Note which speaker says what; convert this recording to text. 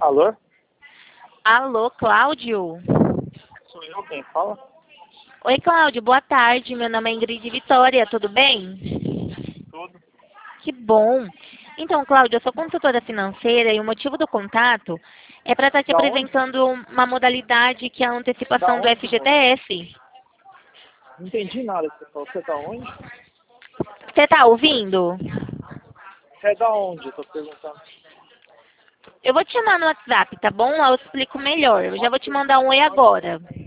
Speaker 1: Alô?
Speaker 2: Alô, Cláudio?
Speaker 1: Sou eu quem fala?
Speaker 2: Oi, Cláudio, boa tarde. Meu nome é Ingrid Vitória, tudo bem?
Speaker 1: Tudo.
Speaker 2: Que bom. Então, Cláudio, eu sou consultora financeira e o motivo do contato é para estar te
Speaker 1: Da onde?
Speaker 2: apresentando uma modalidade que é a
Speaker 1: Da
Speaker 2: antecipação do
Speaker 1: onde, moço?
Speaker 2: FGTS.
Speaker 1: Não entendi nada que você falou. Você é da onde?
Speaker 2: Você está ouvindo?
Speaker 1: Você é da onde? Eu tô perguntando.
Speaker 2: Eu vou te chamar no WhatsApp, tá bom? Lá eu explico melhor. Eu já vou te
Speaker 1: Pode,
Speaker 2: mandar um oi
Speaker 1: pode.
Speaker 2: agora.